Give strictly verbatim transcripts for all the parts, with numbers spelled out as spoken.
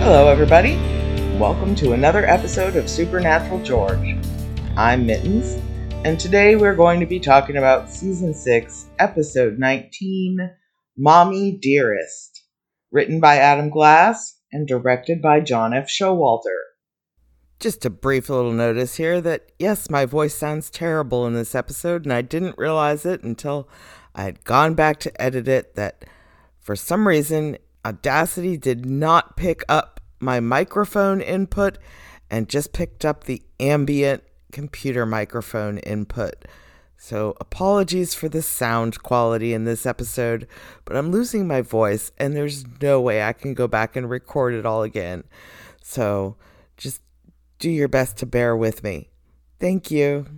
Hello, everybody. Welcome to another episode of Supernatural George. I'm Mittens, and today we're going to be talking about Season six, Episode nineteen, Mommy Dearest, written by Adam Glass and directed by John F. Showalter. Just a brief little notice here that, yes, my voice sounds terrible in this episode, and I didn't realize it until I had gone back to edit it, that for some reason, Audacity did not pick up my microphone input and just picked up the ambient computer microphone input. So apologies for the sound quality in this episode, but I'm losing my voice and there's no way I can go back and record it all again. So just do your best to bear with me. Thank you.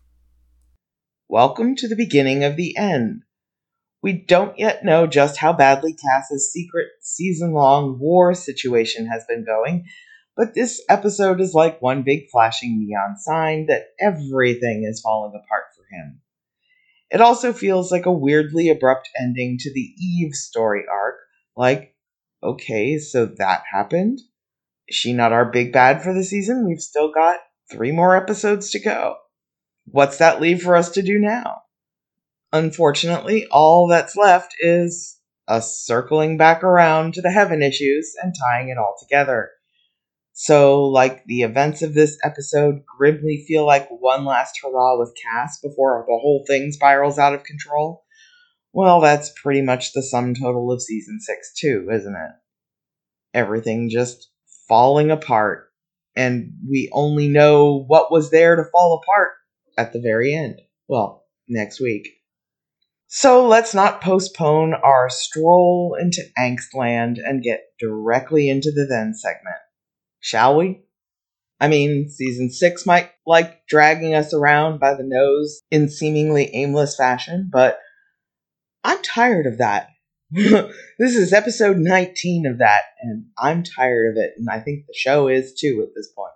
Welcome to the beginning of the end. We don't yet know just how badly Cass's secret season-long war situation has been going, but this episode is like one big flashing neon sign that everything is falling apart for him. It also feels like a weirdly abrupt ending to the Eve story arc, like, okay, so that happened? Is she not our big bad for the season? We've still got three more episodes to go. What's that leave for us to do now? Unfortunately, all that's left is us circling back around to the Heaven issues and tying it all together. So, like the events of this episode grimly feel like one last hurrah with Cass before the whole thing spirals out of control, well, that's pretty much the sum total of Season six too, isn't it? Everything just falling apart, and we only know what was there to fall apart at the very end. Well, next week. So let's not postpone our stroll into Angstland and get directly into the then segment. Shall we? I mean, Season six might like dragging us around by the nose in seemingly aimless fashion, but I'm tired of that. This is episode nineteen of that, and I'm tired of it, and I think the show is too at this point.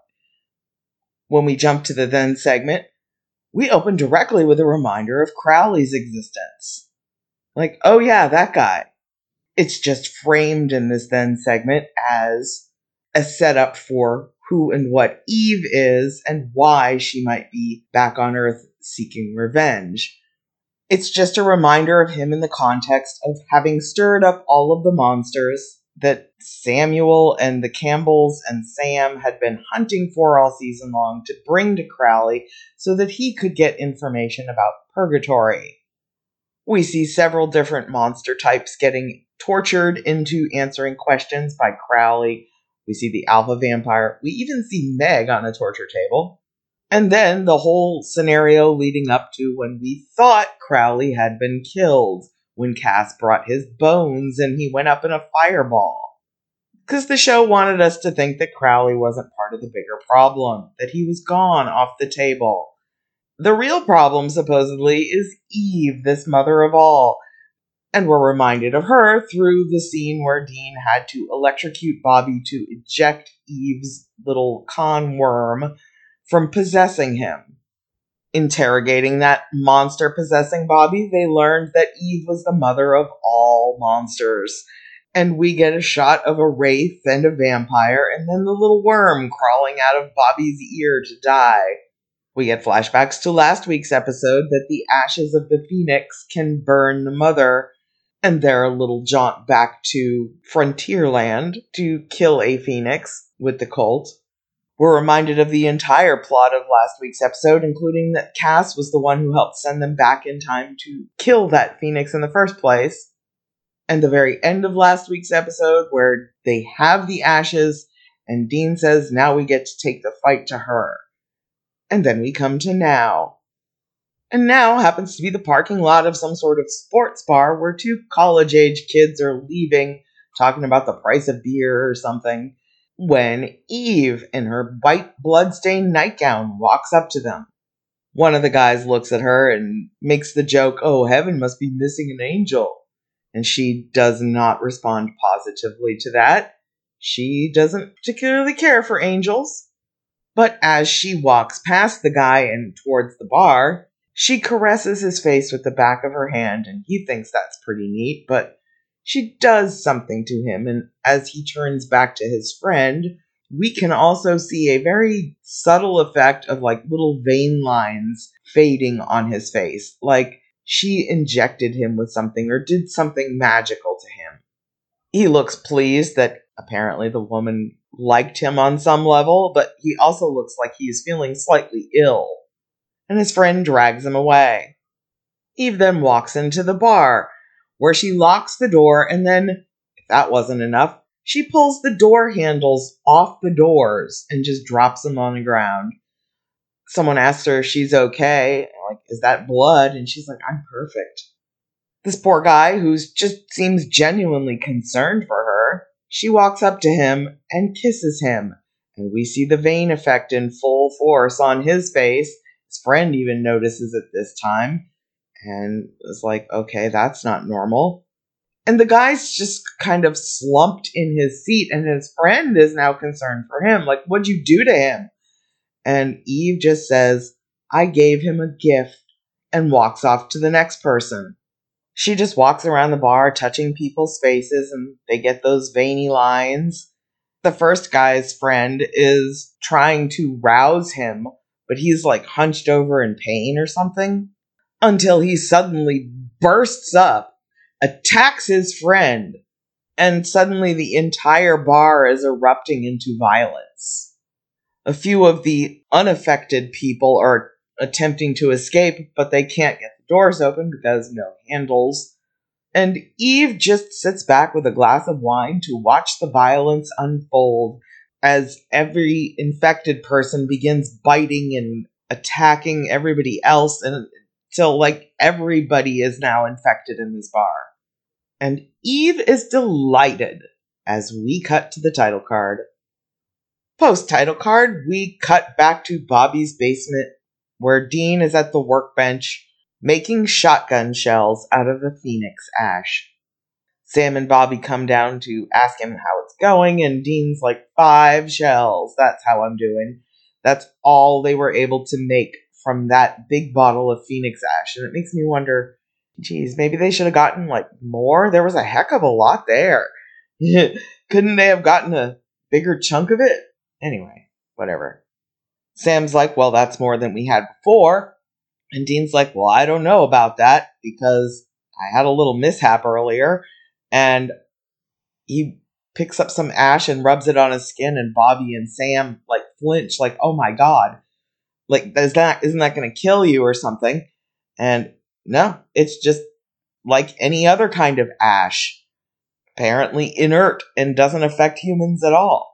When we jump to the then segment, we open directly with a reminder of Crowley's existence. Like, oh yeah, that guy. It's just framed in this then segment as a setup for who and what Eve is and why she might be back on Earth seeking revenge. It's just a reminder of him in the context of having stirred up all of the monsters that Samuel and the Campbells and Sam had been hunting for all season long to bring to Crowley so that he could get information about Purgatory. We see several different monster types getting tortured into answering questions by Crowley. We see the alpha vampire. We even see Meg on a torture table. And then the whole scenario leading up to when we thought Crowley had been killed, when Cass brought his bones and he went up in a fireball. Because the show wanted us to think that Crowley wasn't part of the bigger problem, that he was gone off the table. The real problem, supposedly, is Eve, this mother of all. And we're reminded of her through the scene where Dean had to electrocute Bobby to eject Eve's little con worm from possessing him. Interrogating that monster possessing Bobby, they learned that Eve was the mother of all monsters. And we get a shot of a wraith and a vampire, and then the little worm crawling out of Bobby's ear to die. We get flashbacks to last week's episode that the ashes of the phoenix can burn the mother, and their little jaunt back to Frontierland to kill a phoenix with the cult. We're reminded of the entire plot of last week's episode, including that Cass was the one who helped send them back in time to kill that phoenix in the first place. And the very end of last week's episode, where they have the ashes, and Dean says, now we get to take the fight to her. And then we come to now. And now happens to be the parking lot of some sort of sports bar where two college-age kids are leaving, talking about the price of beer or something, when Eve, in her white blood-stained nightgown, walks up to them. One of the guys looks at her and makes the joke, oh, heaven must be missing an angel. And she does not respond positively to that. She doesn't particularly care for angels. But as she walks past the guy and towards the bar, she caresses his face with the back of her hand, and he thinks that's pretty neat, but She does something to him, and as he turns back to his friend, we can also see a very subtle effect of like little vein lines fading on his face, like she injected him with something or did something magical to him. He looks pleased that apparently the woman liked him on some level, but he also looks like he is feeling slightly ill, and his friend drags him away. Eve then walks into the bar, where she locks the door, and then, if that wasn't enough, she pulls the door handles off the doors and just drops them on the ground. Someone asks her if she's okay, like, is that blood? And she's like, I'm perfect. This poor guy, who just seems genuinely concerned for her, she walks up to him and kisses him, and we see the vein effect in full force on his face. His friend even notices it this time, and is like, okay, that's not normal. And the guy's just kind of slumped in his seat, and his friend is now concerned for him. Like, what'd you do to him? And Eve just says, I gave him a gift, and walks off to the next person. She just walks around the bar touching people's faces, and they get those veiny lines. The first guy's friend is trying to rouse him, but he's like hunched over in pain or something, until he suddenly bursts up, attacks his friend, and suddenly the entire bar is erupting into violence. A few of the unaffected people are attempting to escape, but they can't get the doors open because no handles. And Eve just sits back with a glass of wine to watch the violence unfold as every infected person begins biting and attacking everybody else, and until like everybody is now infected in this bar. And Eve is delighted as we cut to the title card. Post-title card, we cut back to Bobby's basement, where Dean is at the workbench making shotgun shells out of the phoenix ash. Sam and Bobby come down to ask him how it's going, and Dean's like, five shells, that's how I'm doing. That's all they were able to make from that big bottle of phoenix ash, and it makes me wonder, geez, maybe they should have gotten, like, more? There was a heck of a lot there. Couldn't they have gotten a bigger chunk of it? Anyway, whatever. Sam's like, well, that's more than we had before. And Dean's like, well, I don't know about that, because I had a little mishap earlier. And he picks up some ash and rubs it on his skin, and Bobby and Sam, like, flinch, like, oh my god. Like, is that, isn't that going to kill you or something? And no, it's just like any other kind of ash. Apparently inert and doesn't affect humans at all.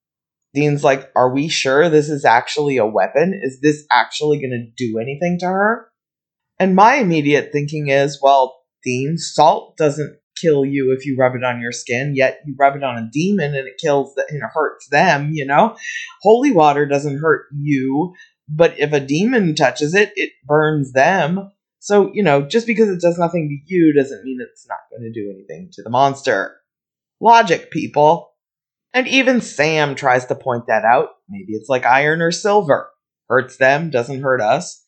Dean's like, are we sure this is actually a weapon? Is this actually going to do anything to her? And my immediate thinking is, well, Dean, salt doesn't kill you if you rub it on your skin, yet you rub it on a demon and it kills the, and it hurts them, you know? Holy water doesn't hurt you, but if a demon touches it, it burns them. So, you know, just because it does nothing to you doesn't mean it's not going to do anything to the monster. Logic, people. And even Sam tries to point that out. Maybe it's like iron or silver. Hurts them, doesn't hurt us.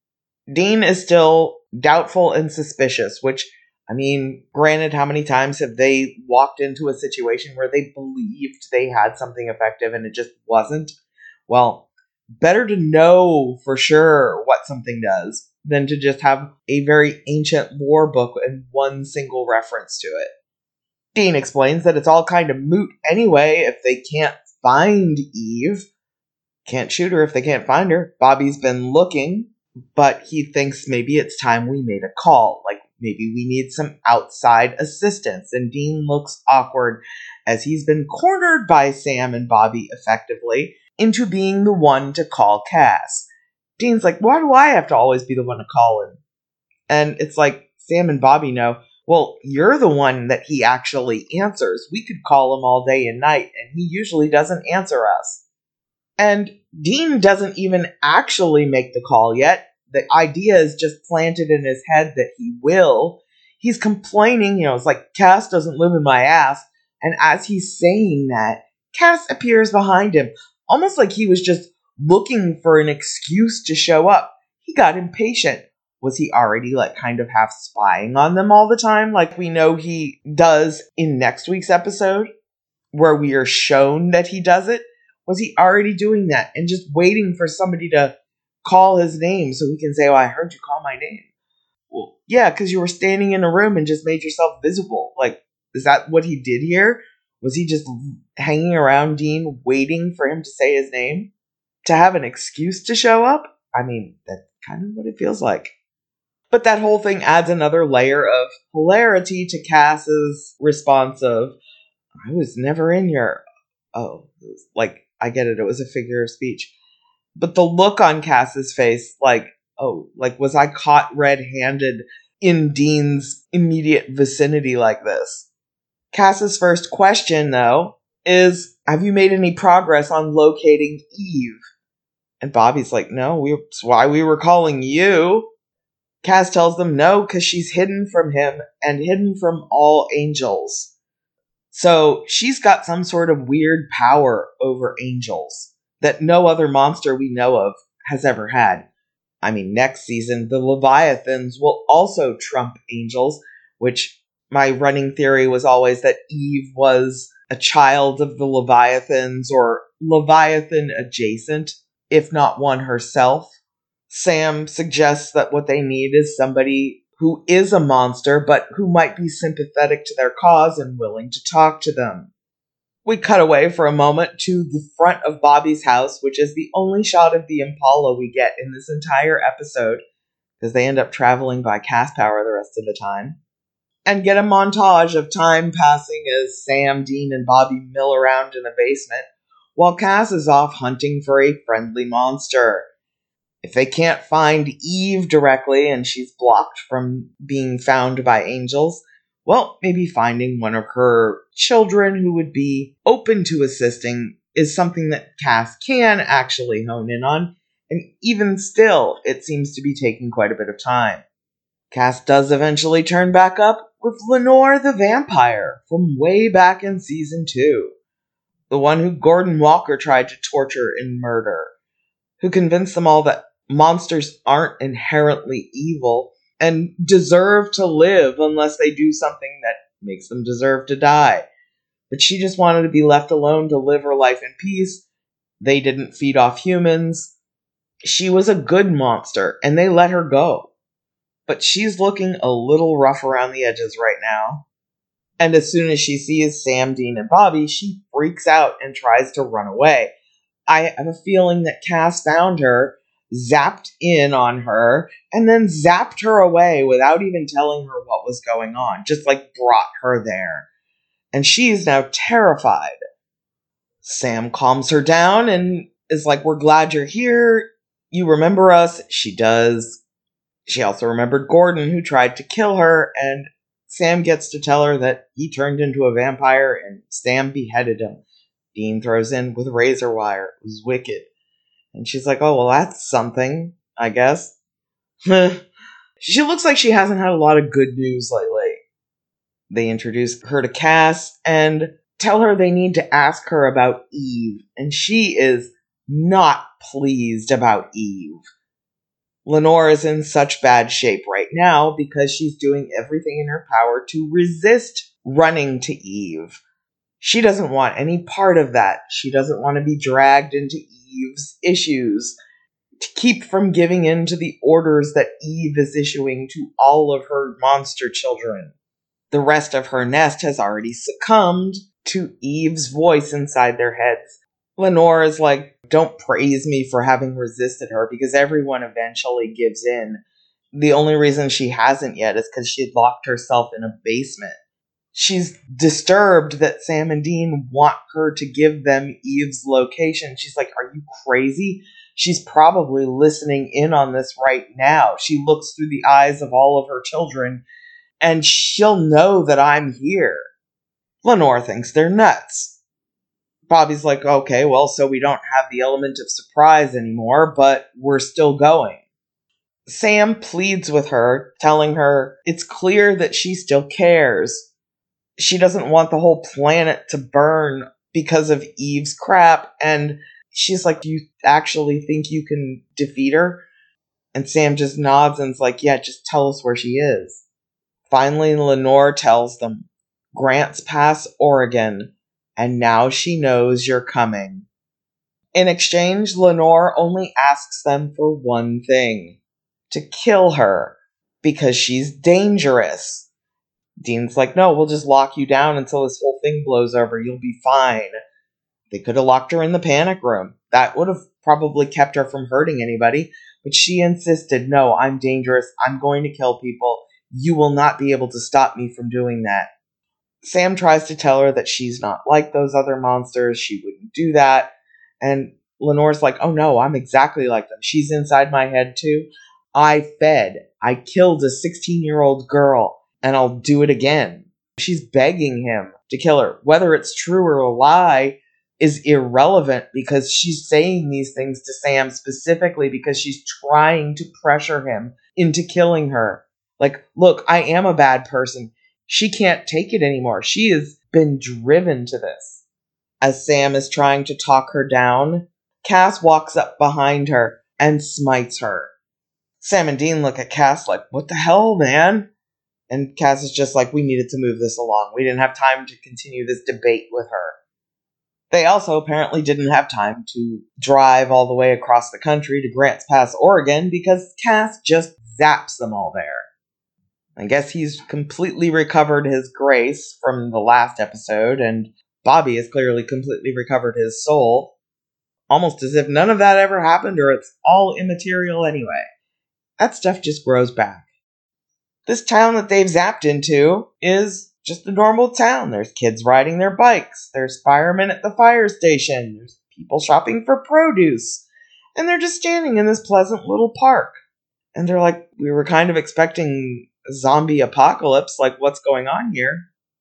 Dean is still doubtful and suspicious, which, I mean, granted, how many times have they walked into a situation where they believed they had something effective and it just wasn't? Well, better to know for sure what something does than to just have a very ancient lore book and one single reference to it. Dean explains that it's all kind of moot anyway if they can't find Eve. Can't shoot her if they can't find her. Bobby's been looking, but he thinks maybe it's time we made a call. Like, maybe we need some outside assistance. And Dean looks awkward as he's been cornered by Sam and Bobby effectively into being the one to call Cass. Dean's like, why do I have to always be the one to call him? And it's like, Sam and Bobby know, well, you're the one that he actually answers. We could call him all day and night, and he usually doesn't answer us. And Dean doesn't even actually make the call yet. The idea is just planted in his head that he will. He's complaining, you know, it's like, Cass doesn't live in my ass. And as he's saying that, Cass appears behind him, almost like he was just looking for an excuse to show up. He got impatient. Was he already, like, kind of half spying on them all the time, like we know he does in next week's episode, where we are shown that he does it? Was he already doing that and just waiting for somebody to call his name so he can say, oh, I heard you call my name? Well, yeah, because you were standing in a room and just made yourself visible. Like, is that what he did here? Was he just hanging around Dean waiting for him to say his name? To have an excuse to show up? I mean, that's kind of what it feels like. But that whole thing adds another layer of hilarity to Cass's response of, I was never in your... Oh, like, I get it. It was a figure of speech. But the look on Cass's face, like, oh, like, was I caught red-handed in Dean's immediate vicinity like this? Cass's first question, though, is, have you made any progress on locating Eve? And Bobby's like, no, we, that's why we were calling you. Cass tells them no, because she's hidden from him and hidden from all angels. So she's got some sort of weird power over angels that no other monster we know of has ever had. I mean, next season, the Leviathans will also trump angels, which my running theory was always that Eve was a child of the Leviathans or Leviathan adjacent, if not one herself. Sam suggests that what they need is somebody who is a monster, but who might be sympathetic to their cause and willing to talk to them. We cut away for a moment to the front of Bobby's house, which is the only shot of the Impala we get in this entire episode, because they end up traveling by Cass Power the rest of the time, and get a montage of time passing as Sam, Dean, and Bobby mill around in the basement, while Cass is off hunting for a friendly monster. If they can't find Eve directly and she's blocked from being found by angels, well, maybe finding one of her children who would be open to assisting is something that Cass can actually hone in on, and even still, it seems to be taking quite a bit of time. Cass does eventually turn back up with Lenore the vampire from way back in season two, the one who Gordon Walker tried to torture and murder, who convinced them all that monsters aren't inherently evil and deserve to live unless they do something that makes them deserve to die. But she just wanted to be left alone to live her life in peace. They didn't feed off humans. She was a good monster, and they let her go. But she's looking a little rough around the edges right now. And as soon as she sees Sam, Dean, and Bobby, she freaks out and tries to run away. I have a feeling that Cass found her, zapped in on her, and then zapped her away without even telling her what was going on. Just like brought her there. And she's now terrified. Sam calms her down and is like, we're glad you're here. You remember us. She does. She also remembered Gordon, who tried to kill her, and Sam gets to tell her that he turned into a vampire and Sam beheaded him. Dean throws in with razor wire. It was wicked. And she's like, oh, well, that's something, I guess. She looks like she hasn't had a lot of good news lately. They introduce her to Cass and tell her they need to ask her about Eve. And she is not pleased about Eve. Lenore is in such bad shape right now because she's doing everything in her power to resist running to Eve. She doesn't want any part of that. She doesn't want to be dragged into Eve's issues, to keep from giving in to the orders that Eve is issuing to all of her monster children. The rest of her nest has already succumbed to Eve's voice inside their heads. Lenore is like, don't praise me for having resisted her, because everyone eventually gives in. The only reason she hasn't yet is because she locked herself in a basement. She's disturbed that Sam and Dean want her to give them Eve's location. She's like, are you crazy? She's probably listening in on this right now. She looks through the eyes of all of her children, and she'll know that I'm here. Lenore thinks they're nuts. Bobby's like, okay, well, so we don't have the element of surprise anymore, but we're still going. Sam pleads with her, telling her it's clear that she still cares. She doesn't want the whole planet to burn because of Eve's crap, and she's like, do you actually think you can defeat her? And Sam just nods and's like, yeah, just tell us where she is. Finally, Lenore tells them, Grants Pass, Oregon, and now she knows you're coming. In exchange, Lenore only asks them for one thing, to kill her, because she's dangerous. Dean's like, no, we'll just lock you down until this whole thing blows over. You'll be fine. They could have locked her in the panic room. That would have probably kept her from hurting anybody. But she insisted, no, I'm dangerous. I'm going to kill people. You will not be able to stop me from doing that. Sam tries to tell her that she's not like those other monsters. She wouldn't do that. And Lenore's like, oh no, I'm exactly like them. She's inside my head too. I fed. I killed a sixteen-year-old girl. And I'll do it again. She's begging him to kill her. Whether it's true or a lie is irrelevant because she's saying these things to Sam specifically because she's trying to pressure him into killing her. Like, look, I am a bad person. She can't take it anymore. She has been driven to this. As Sam is trying to talk her down, Cass walks up behind her and smites her. Sam and Dean look at Cass like, what the hell, man? And Cass is just like, we needed to move this along. We didn't have time to continue this debate with her. They also apparently didn't have time to drive all the way across the country to Grants Pass, Oregon, because Cass just zaps them all there. I guess he's completely recovered his grace from the last episode, and Bobby has clearly completely recovered his soul. Almost as if none of that ever happened, or it's all immaterial anyway. That stuff just grows back. This town that they've zapped into is just a normal town. There's kids riding their bikes. There's firemen at the fire station. There's people shopping for produce. And they're just standing in this pleasant little park. And they're like, we were kind of expecting a zombie apocalypse. Like, what's going on here?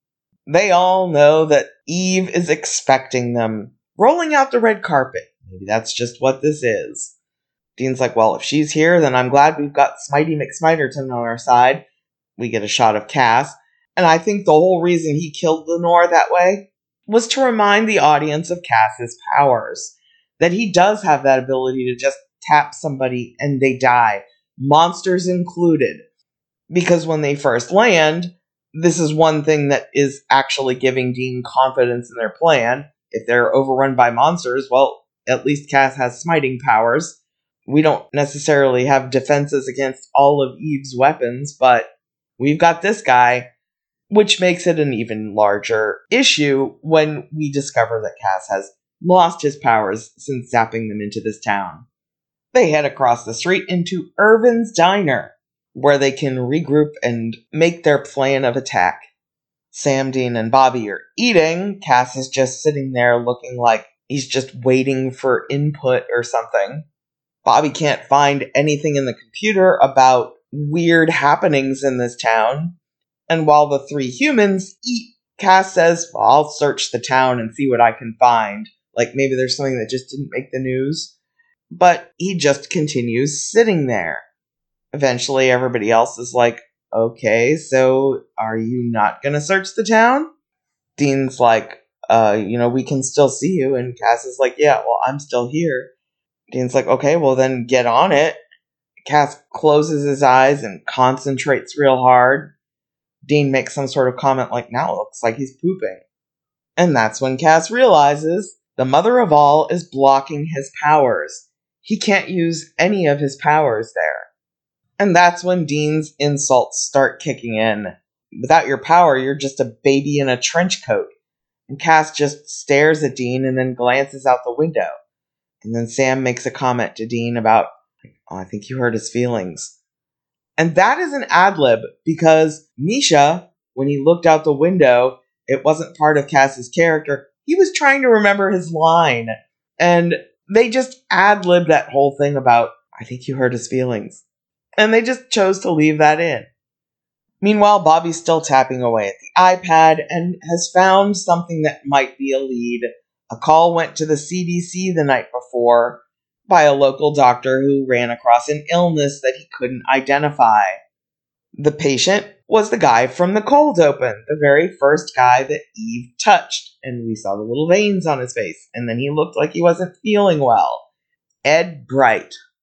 They all know that Eve is expecting them, rolling out the red carpet. Maybe that's just what this is. Dean's like, well, if she's here, then I'm glad we've got Smitey McSmiterton on our side. We get a shot of Cass. And I think the whole reason he killed Lenore that way was to remind the audience of Cass's powers. That he does have that ability to just tap somebody and they die. Monsters included. Because when they first land, this is one thing that is actually giving Dean confidence in their plan. If they're overrun by monsters, well, at least Cass has smiting powers. We don't necessarily have defenses against all of Eve's weapons, but we've got this guy, which makes it an even larger issue when we discover that Cass has lost his powers since zapping them into this town. They head across the street into Irvin's Diner, where they can regroup and make their plan of attack. Sam, Dean, and Bobby are eating. Cass is just sitting there looking like he's just waiting for input or something. Bobby can't find anything in the computer about weird happenings in this town. And while the three humans eat, Cass says, well, I'll search the town and see what I can find. Like maybe there's something that just didn't make the news. But he just continues sitting there. Eventually everybody else is like, okay, so are you not going to search the town? Dean's like, uh, you know, we can still see you. And Cass is like, yeah, well, I'm still here. Dean's like, okay, well then get on it. Cass closes his eyes and concentrates real hard. Dean makes some sort of comment like, now it looks like he's pooping. And that's when Cass realizes the mother of all is blocking his powers. He can't use any of his powers there. And that's when Dean's insults start kicking in. Without your power, you're just a baby in a trench coat. And Cass just stares at Dean and then glances out the window. And then Sam makes a comment to Dean about, oh, I think you hurt his feelings. And that is an ad-lib because Misha, when he looked out the window, it wasn't part of Cass's character. He was trying to remember his line. And they just ad-libbed that whole thing about, I think you hurt his feelings. And they just chose to leave that in. Meanwhile, Bobby's still tapping away at the iPad and has found something that might be a lead. A call went to the C D C the night before by a local doctor who ran across an illness that he couldn't identify. The patient was the guy from the cold open, the very first guy that Eve touched, and we saw the little veins on his face, and then he looked like he wasn't feeling well. Ed Bright.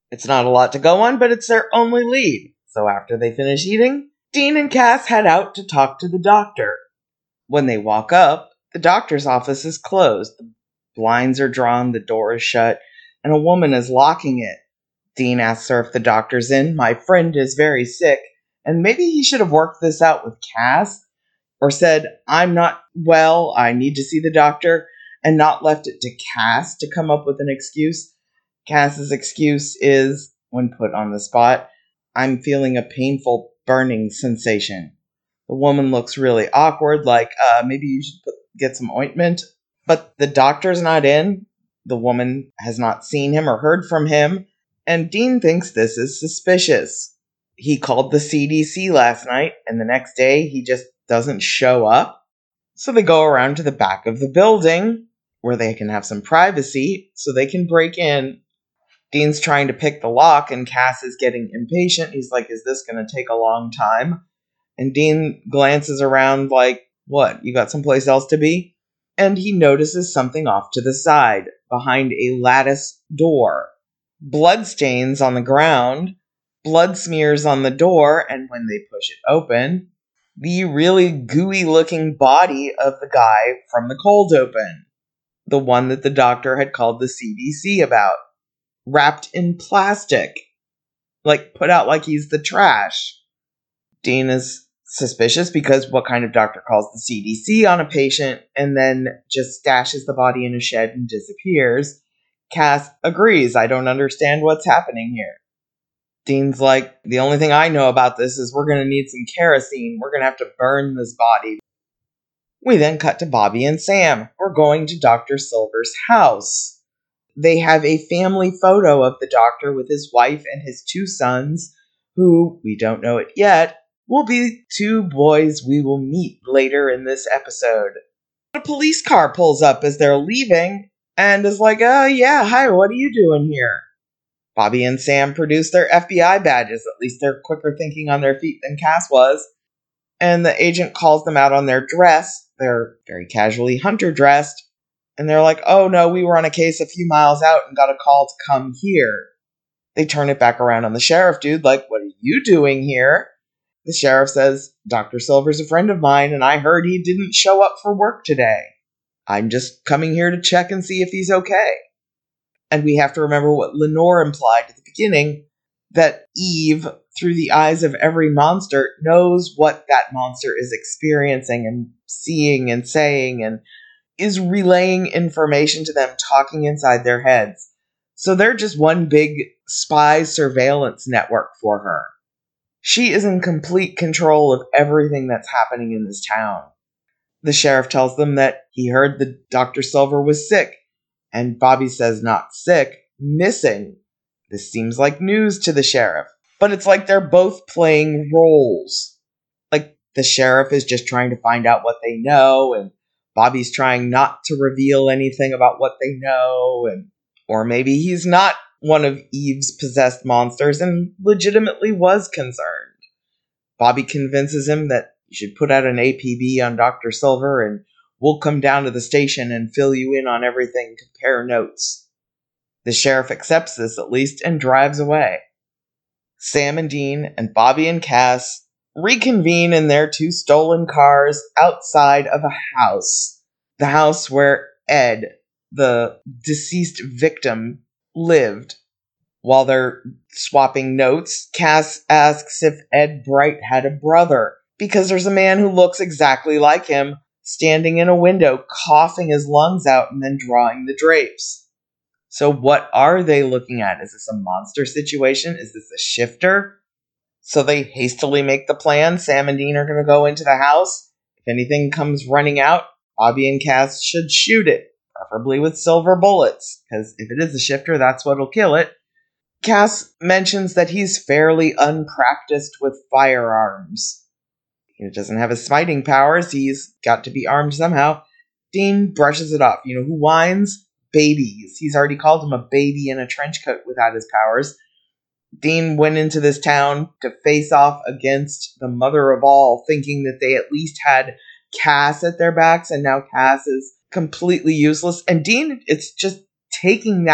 It's not a lot to go on, but it's their only lead. So after they finish eating, Dean and Cass head out to talk to the doctor. When they walk up, the doctor's office is closed. The blinds are drawn, the door is shut, and a woman is locking it. Dean asks her if the doctor's in. My friend is very sick, and maybe he should have worked this out with Cass, or said, I'm not well, I need to see the doctor, and not left it to Cass to come up with an excuse. Cass's excuse is, when put on the spot, I'm feeling a painful burning sensation. The woman looks really awkward, like, uh, maybe you should put, get some ointment. But the doctor's not in. The woman has not seen him or heard from him. And Dean thinks this is suspicious. He called the C D C last night, and the next day he just doesn't show up. So they go around to the back of the building, where they can have some privacy, so they can break in. Dean's trying to pick the lock, and Cass is getting impatient. He's like, is this going to take a long time? And Dean glances around like, what, you got someplace else to be? And he notices something off to the side, behind a lattice door. Bloodstains on the ground, blood smears on the door, and when they push it open, the really gooey-looking body of the guy from the cold open. The one that the doctor had called the C D C about. Wrapped in plastic. Like, put out like he's the trash. Dean is suspicious because what kind of doctor calls the C D C on a patient and then just stashes the body in a shed and disappears? Cass agrees, I don't understand what's happening here. Dean's like, the only thing I know about this is we're going to need some kerosene. We're going to have to burn this body. We then cut to Bobby and Sam. We're going to Doctor Silver's house. They have a family photo of the doctor with his wife and his two sons, who, we don't know it yet, will be two boys we will meet later in this episode. A police car pulls up as they're leaving and is like, oh yeah, hi, what are you doing here? Bobby and Sam produce their F B I badges, at least they're quicker thinking on their feet than Cass was, and the agent calls them out on their dress. They're very casually hunter dressed. And they're like, oh no, we were on a case a few miles out and got a call to come here. They turn it back around on the sheriff dude, like, what are you doing here? The sheriff says, Doctor Silver's a friend of mine, and I heard he didn't show up for work today. I'm just coming here to check and see if he's okay. And we have to remember what Lenore implied at the beginning, that Eve, through the eyes of every monster, knows what that monster is experiencing and seeing and saying and is relaying information to them, talking inside their heads. So they're just one big spy surveillance network for her. She is in complete control of everything that's happening in this town. The sheriff tells them that he heard that Doctor Silver was sick, and Bobby says not sick, missing. This seems like news to the sheriff, but it's like they're both playing roles. Like the sheriff is just trying to find out what they know, and Bobby's trying not to reveal anything about what they know, and or maybe he's not one of Eve's possessed monsters and legitimately was concerned. Bobby convinces him that you should put out an A P B on Doctor Silver and we'll come down to the station and fill you in on everything, compare notes. The sheriff accepts this at least and drives away. Sam and Dean and Bobby and Cass reconvene in their two stolen cars outside of a house. The house where Ed, the deceased victim, lived. While they're swapping notes, Cass asks if Ed Bright had a brother, because there's a man who looks exactly like him, standing in a window, coughing his lungs out and then drawing the drapes. So what are they looking at? Is this a monster situation? Is this a shifter? So they hastily make the plan. Sam and Dean are going to go into the house. If anything comes running out, Bobby and Cass should shoot it, preferably with silver bullets, because if it is a shifter, that's what'll kill it. Cass mentions that he's fairly unpracticed with firearms. He doesn't have his smiting powers. He's got to be armed somehow. Dean brushes it off. You know who whines? Babies. He's already called him a baby in a trench coat without his powers. Dean went into this town to face off against the mother of all, thinking that they at least had Cass at their backs, and now Cass is completely useless. And Dean, it's just taking that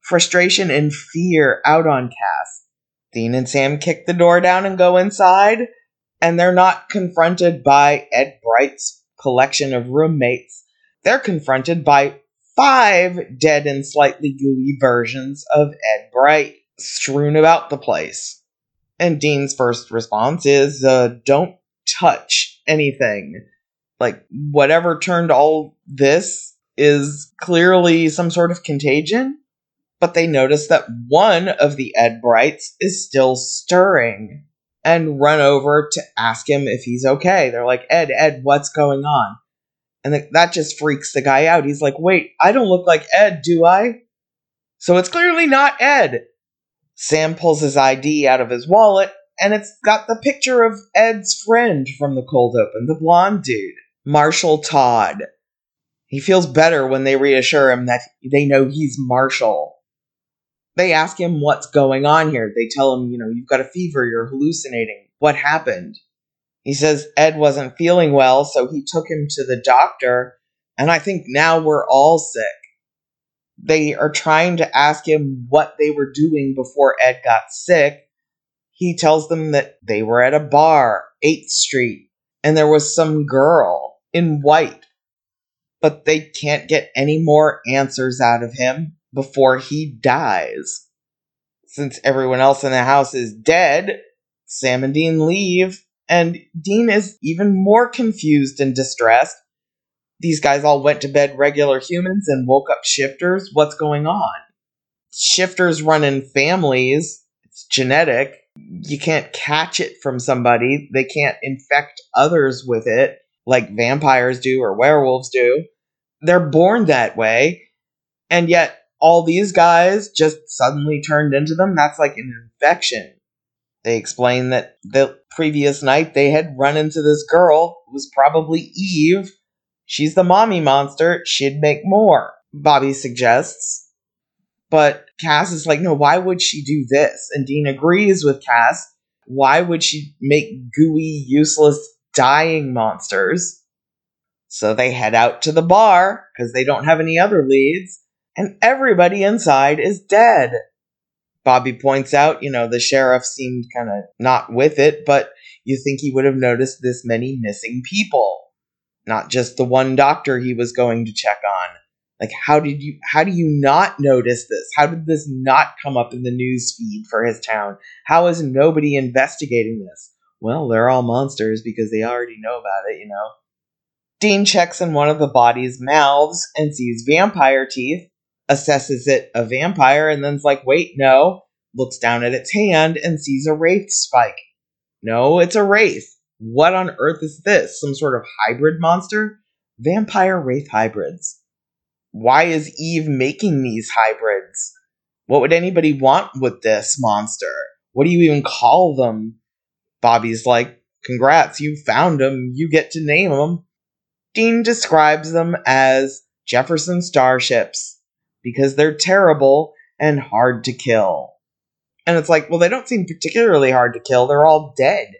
frustration and fear out on Cass. Dean and Sam kick the door down and go inside, and they're not confronted by Ed Bright's collection of roommates. They're confronted by five dead and slightly gooey versions of Ed Bright strewn about the place. And Dean's first response is, uh, don't touch anything. Like, whatever turned all this is clearly some sort of contagion. But they notice that one of the Ed Brights is still stirring and run over to ask him if he's okay. They're like, Ed, Ed, what's going on? And th- that just freaks the guy out. He's like, wait, I don't look like Ed, do I? So it's clearly not Ed. Sam pulls his I D out of his wallet, and it's got the picture of Ed's friend from the cold open, the blonde dude, Marshall Todd. He feels better when they reassure him that they know he's Marshall. They ask him what's going on here. They tell him, you know, you've got a fever, you're hallucinating. What happened? He says Ed wasn't feeling well, so he took him to the doctor, and I think now we're all sick. They are trying to ask him what they were doing before Ed got sick. He tells them that they were at a bar, eighth street, and there was some girl in white. But they can't get any more answers out of him before he dies. Since everyone else in the house is dead, Sam and Dean leave, and Dean is even more confused and distressed. These guys all went to bed regular humans and woke up shifters. What's going on? Shifters run in families. It's genetic. You can't catch it from somebody. They can't infect others with it like vampires do or werewolves do. They're born that way. And yet all these guys just suddenly turned into them. That's like an infection. They explain that the previous night they had run into this girl who was probably Eve. She's the mommy monster. She'd make more, Bobby suggests. But Cass is like, no, why would she do this? And Dean agrees with Cass. Why would she make gooey, useless, dying monsters? So they head out to the bar, because they don't have any other leads, and everybody inside is dead. Bobby points out, you know, the sheriff seemed kind of not with it, but you think he would have noticed this many missing people. Not just the one doctor he was going to check on. Like, how did you, how do you not notice this? How did this not come up in the news feed for his town? How is nobody investigating this? Well, they're all monsters because they already know about it, you know. Dean checks in one of the body's mouths and sees vampire teeth, assesses it a vampire, and then's like, wait, no. Looks down at its hand and sees a wraith spike. No, it's a wraith. What on earth is this? Some sort of hybrid monster? Vampire wraith hybrids. Why is Eve making these hybrids? What would anybody want with this monster? What do you even call them? Bobby's like, congrats, you found them. You get to name them. Dean describes them as Jefferson starships because they're terrible and hard to kill. And it's like, well, they don't seem particularly hard to kill. They're all dead.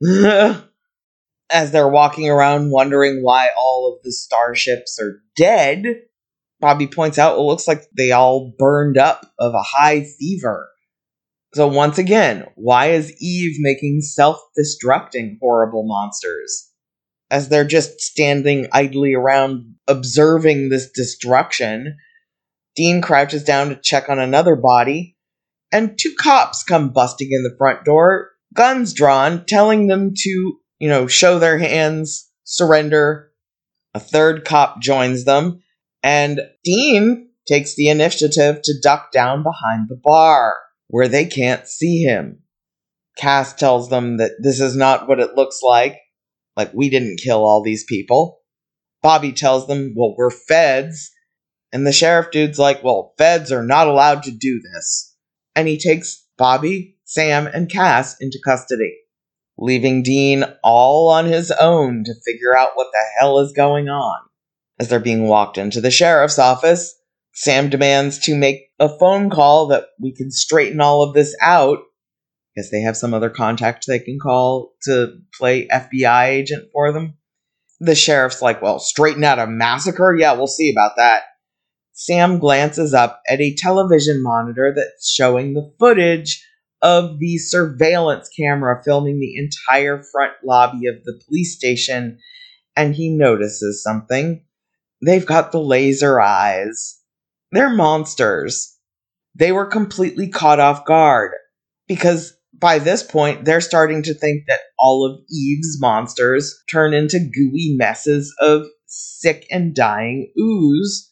As they're walking around wondering why all of the starships are dead, Bobby points out it looks like they all burned up of a high fever. So once again, why is Eve making self-destructing horrible monsters? As they're just standing idly around observing this destruction, Dean crouches down to check on another body, and two cops come busting in the front door, guns drawn, telling them to, you know, show their hands, surrender. A third cop joins them, and Dean takes the initiative to duck down behind the bar, where they can't see him. Cass tells them that this is not what it looks like. Like, we didn't kill all these people. Bobby tells them, well, we're feds. And the sheriff dude's like, well, feds are not allowed to do this. And he takes Bobby, Sam, and Cass into custody, leaving Dean all on his own to figure out what the hell is going on. As they're being walked into the sheriff's office, Sam demands to make a phone call that we can straighten all of this out. Guess they have some other contact they can call to play F B I agent for them. The sheriff's like, well, straighten out a massacre? Yeah, we'll see about that. Sam glances up at a television monitor that's showing the footage of the surveillance camera filming the entire front lobby of the police station, and he notices something. They've got the laser eyes. They're monsters. They were completely caught off guard, because by this point, they're starting to think that all of Eve's monsters turn into gooey messes of sick and dying ooze,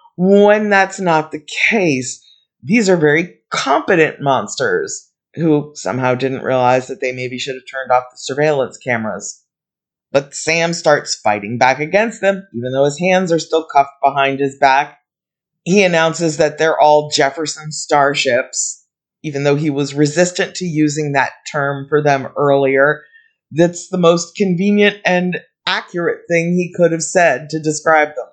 when that's not the case. These are very competent monsters who somehow didn't realize that they maybe should have turned off the surveillance cameras. But Sam starts fighting back against them, even though his hands are still cuffed behind his back. He announces that they're all Jefferson starships, even though he was resistant to using that term for them earlier. That's the most convenient and accurate thing he could have said to describe them.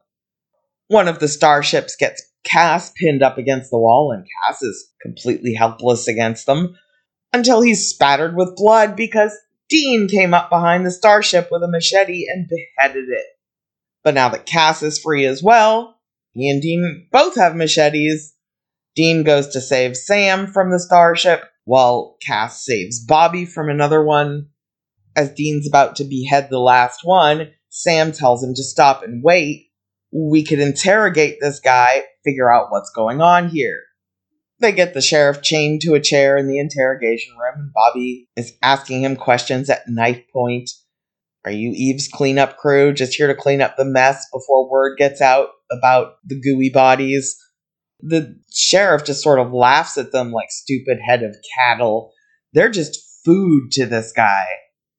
One of the starships gets Cass pinned up against the wall, and Cass is completely helpless against them, until he's spattered with blood because Dean came up behind the starship with a machete and beheaded it. But now that Cass is free as well, he and Dean both have machetes. Dean goes to save Sam from the starship, while Cass saves Bobby from another one. As Dean's about to behead the last one, Sam tells him to stop and wait. We could interrogate this guy, figure out what's going on here. They get the sheriff chained to a chair in the interrogation room, and Bobby is asking him questions at knife point. Are you Eve's cleanup crew, just here to clean up the mess before word gets out about the gooey bodies? The sheriff just sort of laughs at them like stupid head of cattle. They're just food to this guy.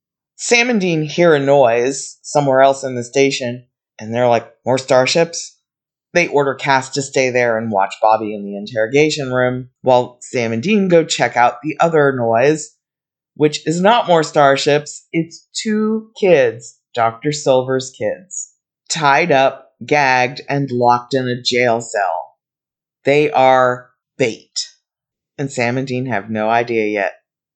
Sam and Dean hear a noise somewhere else in the station, and they're like, more starships? They order Cass to stay there and watch Bobby in the interrogation room, while Sam and Dean go check out the other noise, which is not more starships, it's two kids, Doctor Silver's kids, tied up, gagged, and locked in a jail cell. They are bait, and Sam and Dean have no idea yet.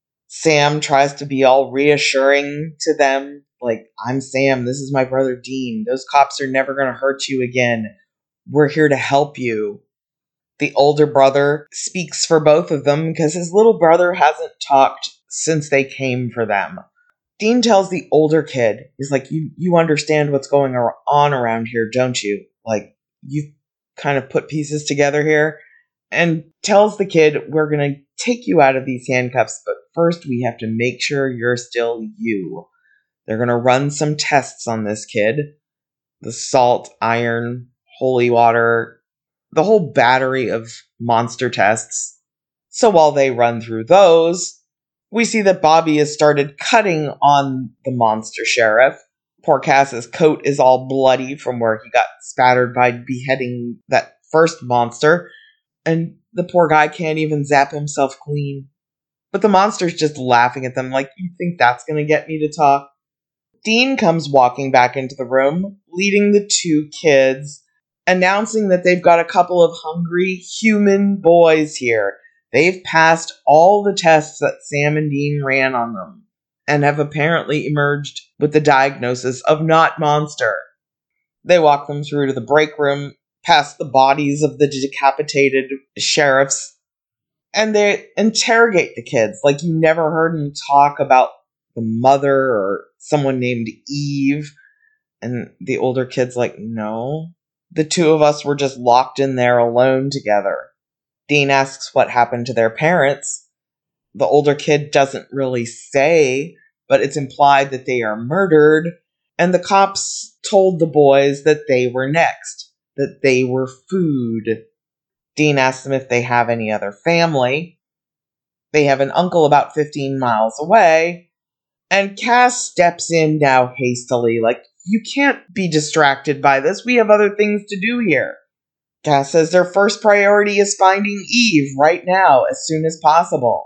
Sam tries to be all reassuring to them, like, I'm Sam, this is my brother Dean, those cops are never going to hurt you again. We're here to help you. The older brother speaks for both of them because his little brother hasn't talked since they came for them. Dean tells the older kid, he's like, you, you understand what's going on around here, don't you? Like, you've kind of put pieces together here. And tells the kid, we're going to take you out of these handcuffs, but first we have to make sure you're still you. They're going to run some tests on this kid. The salt, iron, holy water, the whole battery of monster tests. So while they run through those, we see that Bobby has started cutting on the monster sheriff. Poor Cass's coat is all bloody from where he got spattered by beheading that first monster, and the poor guy can't even zap himself clean. But the monster's just laughing at them like, you think that's going to get me to talk? Dean comes walking back into the room, leading the two kids, announcing that they've got a couple of hungry human boys here. They've passed all the tests that Sam and Dean ran on them, and have apparently emerged with the diagnosis of not monster. They walk them through to the break room, past the bodies of the decapitated sheriffs, and they interrogate the kids like you never heard them talk about the mother or someone named Eve. And the older kid's like, no. The two of us were just locked in there alone together. Dean asks what happened to their parents. The older kid doesn't really say, but it's implied that they are murdered. And the cops told the boys that they were next, that they were food. Dean asks them if they have any other family. They have an uncle about fifteen miles away. And Cass steps in now hastily, like, you can't be distracted by this. We have other things to do here. Cass says their first priority is finding Eve right now, as soon as possible.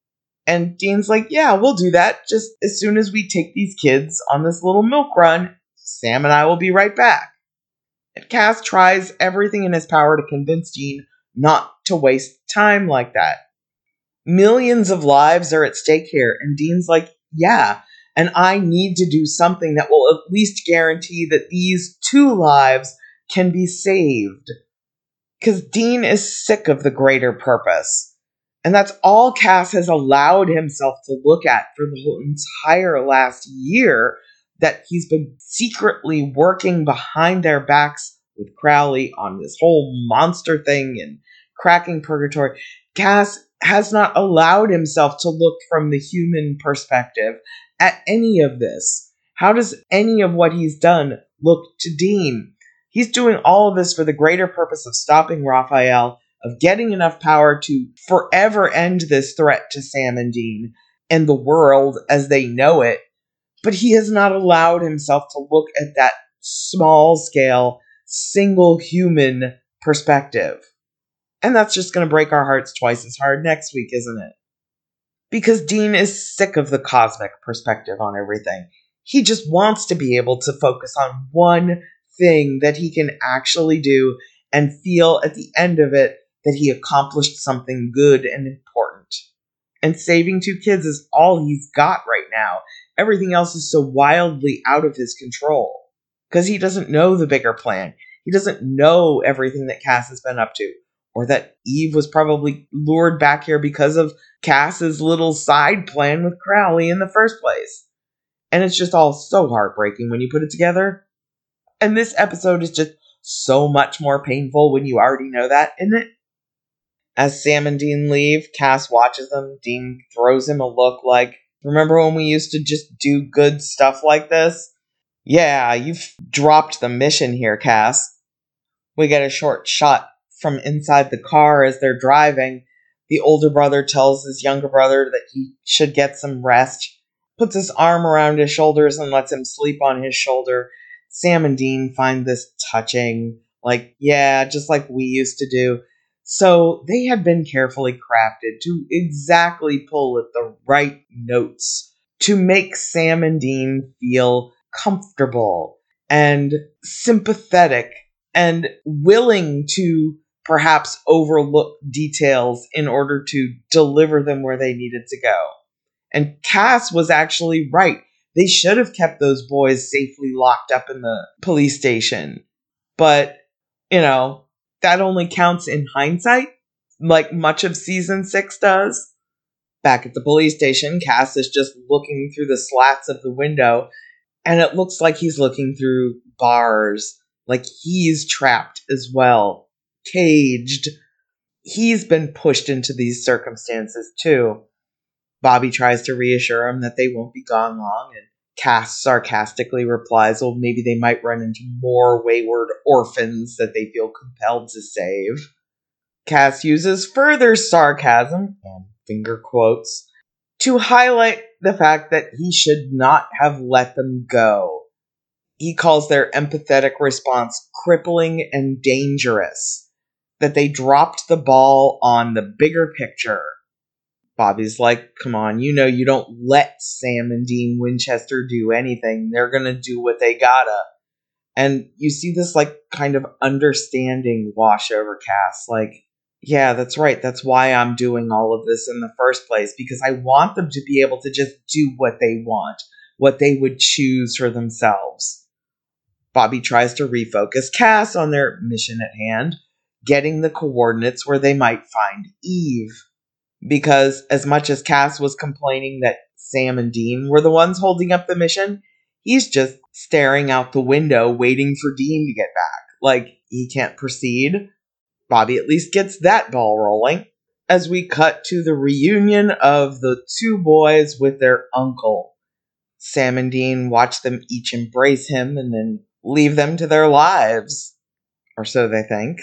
And Dean's like, yeah, we'll do that. Just as soon as we take these kids on this little milk run, Sam and I will be right back. And Cass tries everything in his power to convince Dean not to waste time like that. Millions of lives are at stake here, and Dean's like, yeah, and I need to do something that will at least guarantee that these two lives can be saved. Because Dean is sick of the greater purpose. And that's all Cass has allowed himself to look at for the whole entire last year, that he's been secretly working behind their backs with Crowley on this whole monster thing and cracking purgatory. Cass has not allowed himself to look from the human perspective at any of this. How does any of what he's done look to Dean? He's doing all of this for the greater purpose of stopping Raphael, of getting enough power to forever end this threat to Sam and Dean and the world as they know it. But he has not allowed himself to look at that small-scale, single human perspective. And that's just going to break our hearts twice as hard next week, isn't it? Because Dean is sick of the cosmic perspective on everything. He just wants to be able to focus on one thing that he can actually do and feel at the end of it that he accomplished something good and important. And saving two kids is all he's got right now. Everything else is so wildly out of his control. Because he doesn't know the bigger plan. He doesn't know everything that Cass has been up to. Or that Eve was probably lured back here because of Cass's little side plan with Crowley in the first place. And it's just all so heartbreaking when you put it together. And this episode is just so much more painful when you already know that, isn't it? As Sam and Dean leave, Cass watches them. Dean throws him a look like, remember when we used to just do good stuff like this? Yeah, you've dropped the mission here, Cass. We get a short shot from inside the car as they're driving. The older brother tells his younger brother that he should get some rest, puts his arm around his shoulders and lets him sleep on his shoulder. Sam and Dean find this touching, like, yeah, just like we used to do. So they had been carefully crafted to exactly pull at the right notes to make Sam and Dean feel comfortable and sympathetic and willing to perhaps overlook details in order to deliver them where they needed to go. And Cass was actually right. They should have kept those boys safely locked up in the police station. But, you know, that only counts in hindsight, like much of season six does. Back at the police station, Cass is just looking through the slats of the window, and it looks like he's looking through bars, like he's trapped as well, caged. He's been pushed into these circumstances too. Bobby tries to reassure him that they won't be gone long, and Cass sarcastically replies, well, maybe they might run into more wayward orphans that they feel compelled to save. Cass uses further sarcasm, and finger quotes, to highlight the fact that he should not have let them go. He calls their empathetic response crippling and dangerous, that they dropped the ball on the bigger picture. Bobby's like, come on, you know you don't let Sam and Dean Winchester do anything. They're gonna do what they gotta. And you see this, like, kind of understanding wash over Cass. Like, yeah, that's right. That's why I'm doing all of this in the first place. Because I want them to be able to just do what they want. What they would choose for themselves. Bobby tries to refocus Cass on their mission at hand. Getting the coordinates where they might find Eve. Because as much as Cass was complaining that Sam and Dean were the ones holding up the mission, he's just staring out the window waiting for Dean to get back. Like, he can't proceed. Bobby at least gets that ball rolling. As we cut to the reunion of the two boys with their uncle. Sam and Dean watch them each embrace him and then leave them to their lives. Or so they think.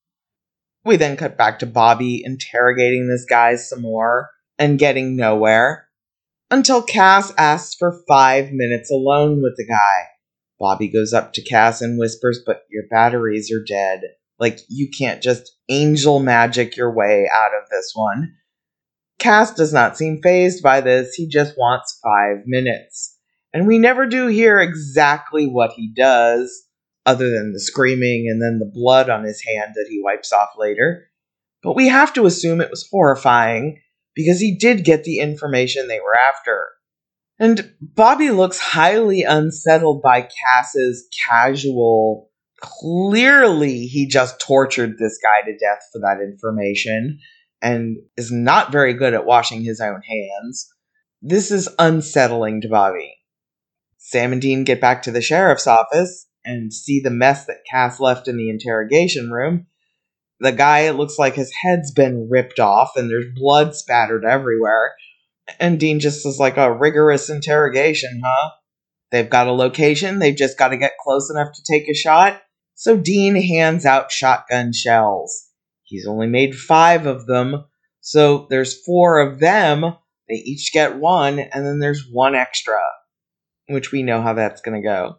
We then cut back to Bobby interrogating this guy some more and getting nowhere. Until Cass asks for five minutes alone with the guy. Bobby goes up to Cass and whispers, but your batteries are dead. Like, you can't just angel magic your way out of this one. Cass does not seem fazed by this. He just wants five minutes. And we never do hear exactly what he does, other than the screaming and then the blood on his hand that he wipes off later. But we have to assume it was horrifying, because he did get the information they were after. And Bobby looks highly unsettled by Cass's casual Clearly, he just tortured this guy to death for that information and is not very good at washing his own hands. This is unsettling to Bobby. Sam and Dean get back to the sheriff's office and see the mess that Cass left in the interrogation room. The guy, it looks like his head's been ripped off and there's blood spattered everywhere. And Dean just is like, a rigorous interrogation, huh? They've got a location, they've just got to get close enough to take a shot. So Dean hands out shotgun shells. He's only made five of them, so there's four of them. They each get one, and then there's one extra, which we know how that's going to go.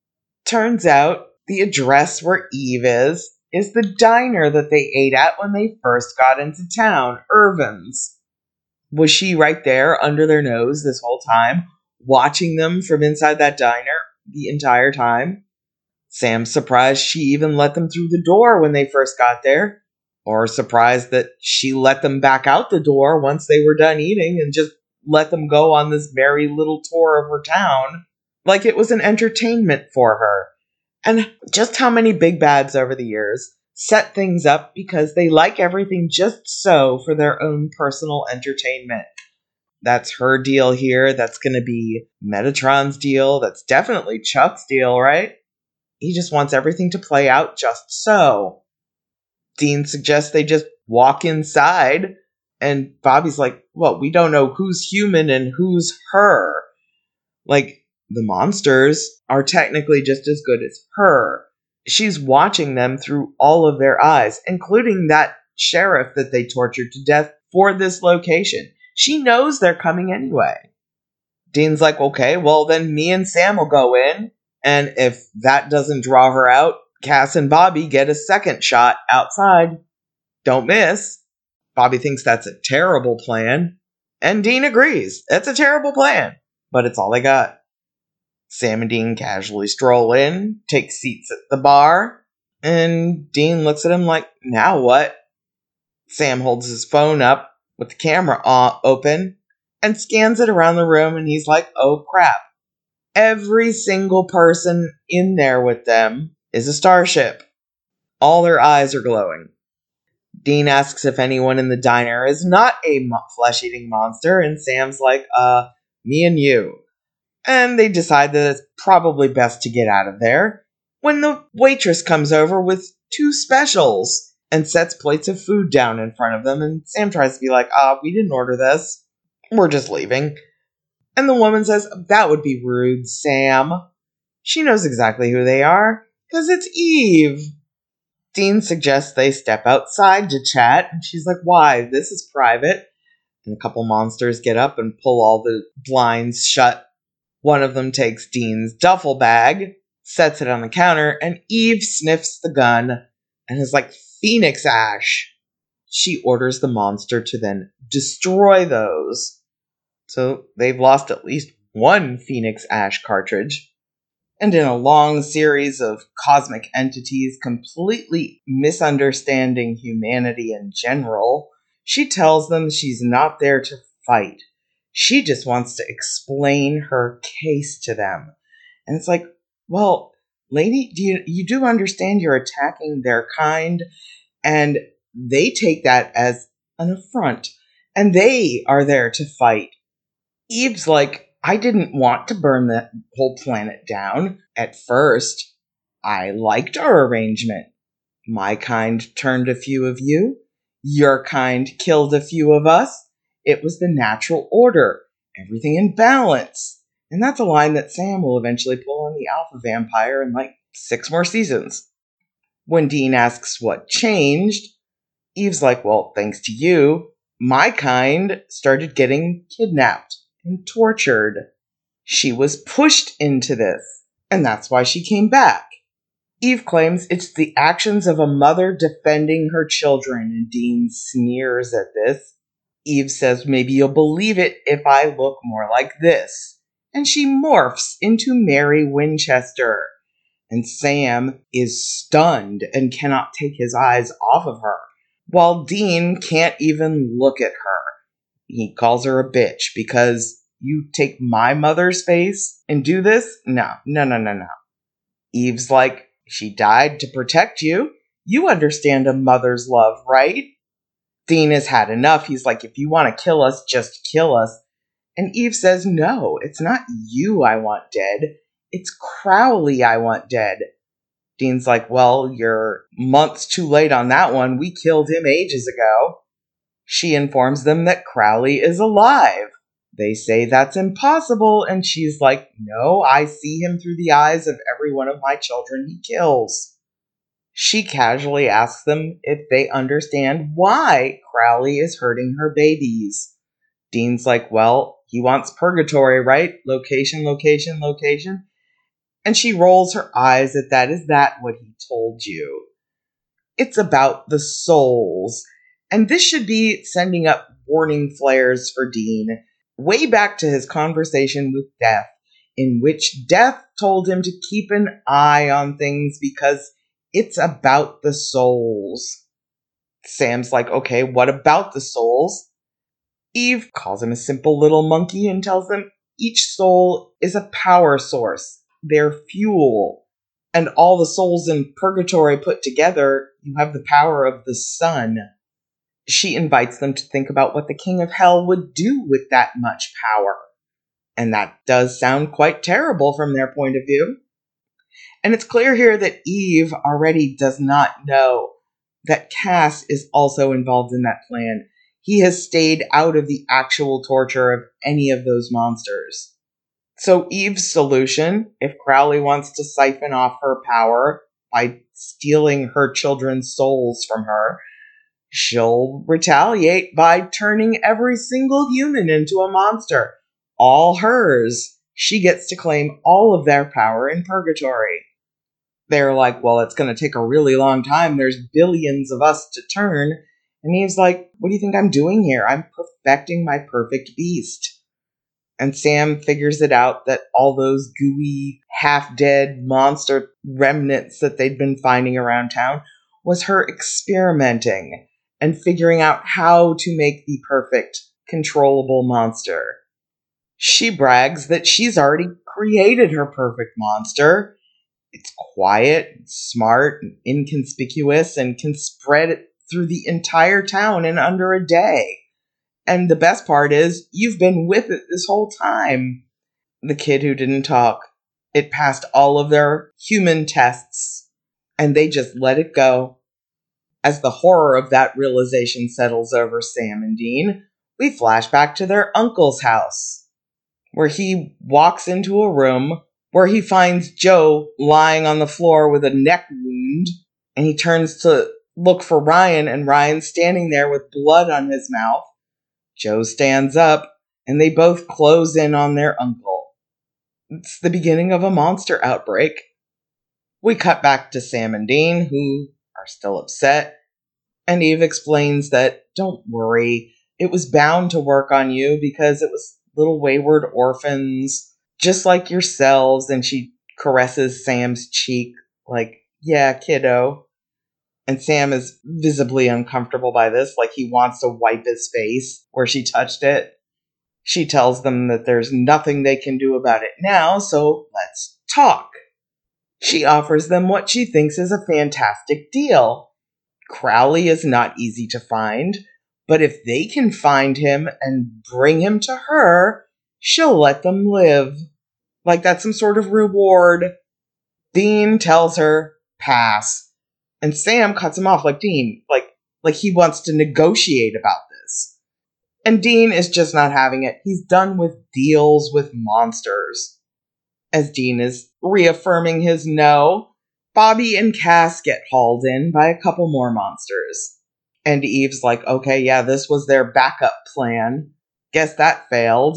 Turns out the address where Eve is is the diner that they ate at when they first got into town, Irvin's. Was she right there under their nose this whole time, watching them from inside that diner the entire time? Sam's surprised she even let them through the door when they first got there, or surprised that she let them back out the door once they were done eating and just let them go on this merry little tour of her town, like it was an entertainment for her. And just how many big bads over the years set things up because they like everything just so for their own personal entertainment. That's her deal here. That's going to be Metatron's deal. That's definitely Chuck's deal, right? He just wants everything to play out just so. Dean suggests they just walk inside, and Bobby's like, well, we don't know who's human and who's her. Like, the monsters are technically just as good as her. She's watching them through all of their eyes, including that sheriff that they tortured to death for this location. She knows they're coming anyway. Dean's like, okay, well, then me and Sam will go in, and if that doesn't draw her out, Cass and Bobby get a second shot outside. Don't miss. Bobby thinks that's a terrible plan, and Dean agrees. It's a terrible plan, but it's all they got. Sam and Dean casually stroll in, take seats at the bar, and Dean looks at him like, now what? Sam holds his phone up with the camera open and scans it around the room, and he's like, oh crap. Every single person in there with them is a starship. All their eyes are glowing. Dean asks if anyone in the diner is not a mo- flesh-eating monster, and Sam's like, uh, me and you. And they decide that it's probably best to get out of there when the waitress comes over with two specials and sets plates of food down in front of them, and Sam tries to be like, ah, we didn't order this. We're just leaving. And the woman says, that would be rude, Sam. She knows exactly who they are, because it's Eve. Dean suggests they step outside to chat, and she's like, why? This is private. And a couple monsters get up and pull all the blinds shut. One of them takes Dean's duffel bag, sets it on the counter, and Eve sniffs the gun and is like, Phoenix Ash. She orders the monster to then destroy those. So they've lost at least one Phoenix Ash cartridge. And in a long series of cosmic entities completely misunderstanding humanity in general, she tells them she's not there to fight. She just wants to explain her case to them. And it's like, well, lady, do you, you do understand you're attacking their kind? And they take that as an affront. And they are there to fight. Eve's like, I didn't want to burn the whole planet down at first. I liked our arrangement. My kind turned a few of you. Your kind killed a few of us. It was the natural order. Everything in balance. And that's a line that Sam will eventually pull on the Alpha Vampire in like six more seasons. When Dean asks what changed, Eve's like, well, thanks to you, my kind started getting kidnapped and tortured. She was pushed into this, and that's why she came back. Eve claims it's the actions of a mother defending her children, and Dean sneers at this. Eve says maybe you'll believe it if I look more like this. And she morphs into Mary Winchester. And Sam is stunned and cannot take his eyes off of her, while Dean can't even look at her. He calls her a bitch because you take my mother's face and do this? No, no, no, no, no. Eve's like, She died to protect you. You understand a mother's love, right? Dean has had enough. He's like, if you want to kill us, just kill us. And Eve says, no, it's not you I want dead. It's Crowley I want dead. Dean's like, well, you're months too late on that one. We killed him ages ago. She informs them that Crowley is alive. They say that's impossible, and she's like, no, I see him through the eyes of every one of my children he kills. She casually asks them if they understand why Crowley is hurting her babies. Dean's like, well, he wants purgatory, right? Location, location, location. And she rolls her eyes at that. Is that what he told you? It's about the souls. And this should be sending up warning flares for Dean, way back to his conversation with Death, in which Death told him to keep an eye on things because it's about the souls. Sam's like, okay, what about the souls? Eve calls him a simple little monkey and tells them each soul is a power source. They're fuel. And all the souls in purgatory put together, you have the power of the sun. She invites them to think about what the King of Hell would do with that much power. And that does sound quite terrible from their point of view. And it's clear here that Eve already does not know that Cass is also involved in that plan. He has stayed out of the actual torture of any of those monsters. So Eve's solution, if Crowley wants to siphon off her power by stealing her children's souls from her, she'll retaliate by turning every single human into a monster. All hers. She gets to claim all of their power in purgatory. They're like, well, it's going to take a really long time. There's billions of us to turn. And Eve's like, what do you think I'm doing here? I'm perfecting my perfect beast. And Sam figures it out that all those gooey, half-dead monster remnants that they'd been finding around town was her experimenting and figuring out how to make the perfect, controllable monster. She brags that she's already created her perfect monster. It's quiet, smart, inconspicuous, and can spread it through the entire town in under a day. And the best part is, you've been with it this whole time. The kid who didn't talk. It passed all of their human tests, and they just let it go. As the horror of that realization settles over Sam and Dean, we flash back to their uncle's house, where he walks into a room where he finds Joe lying on the floor with a neck wound, and he turns to look for Ryan, and Ryan's standing there with blood on his mouth. Joe stands up, and they both close in on their uncle. It's the beginning of a monster outbreak. We cut back to Sam and Dean, who are still upset, and Eve explains that, don't worry, it was bound to work on you because it was little wayward orphans, just like yourselves, and she caresses Sam's cheek like, yeah, kiddo. And Sam is visibly uncomfortable by this, like he wants to wipe his face where she touched it. She tells them that there's nothing they can do about it now, so let's talk. She offers them what she thinks is a fantastic deal. Crowley is not easy to find, but if they can find him and bring him to her, she'll let them live. Like that's some sort of reward. Dean tells her, pass. And Sam cuts him off like, Dean, like, like he wants to negotiate about this. And Dean is just not having it. He's done with deals with monsters. As Dean is reaffirming his no, Bobby and Cass get hauled in by a couple more monsters. And Eve's like, okay, yeah, this was their backup plan. Guess that failed.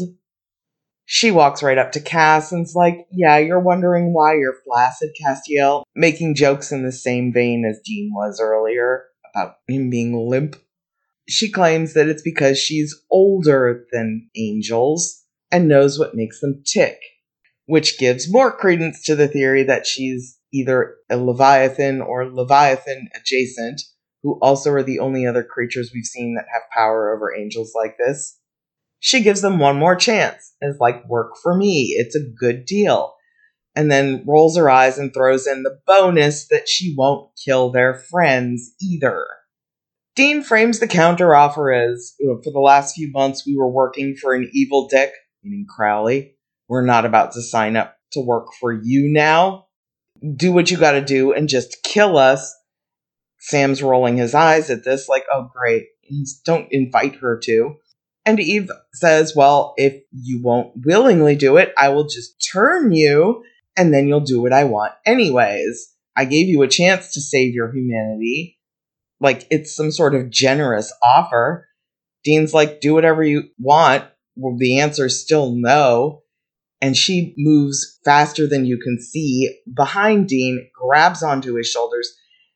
She walks right up to Cass and's like, yeah, you're wondering why you're flaccid, Castiel, making jokes in the same vein as Dean was earlier about him being limp. She claims that it's because she's older than angels and knows what makes them tick, which gives more credence to the theory that she's either a Leviathan or Leviathan adjacent, who also are the only other creatures we've seen that have power over angels like this. She gives them one more chance. It's like, work for me. It's a good deal. and then rolls her eyes and throws in the bonus that she won't kill their friends either. Dean frames the counteroffer as, for the last few months we were working for an evil dick, meaning Crowley. We're not about to sign up to work for you now. Do what you gotta do and just kill us. Sam's rolling his eyes at this like, oh great, don't invite her to. And Eve says, well, if you won't willingly do it, I will just turn you, and then you'll do what I want anyways. I gave you a chance to save your humanity. Like, it's some sort of generous offer. Dean's like, do whatever you want. Well, the answer's still no. And she moves faster than you can see behind Dean, grabs onto his shoulders.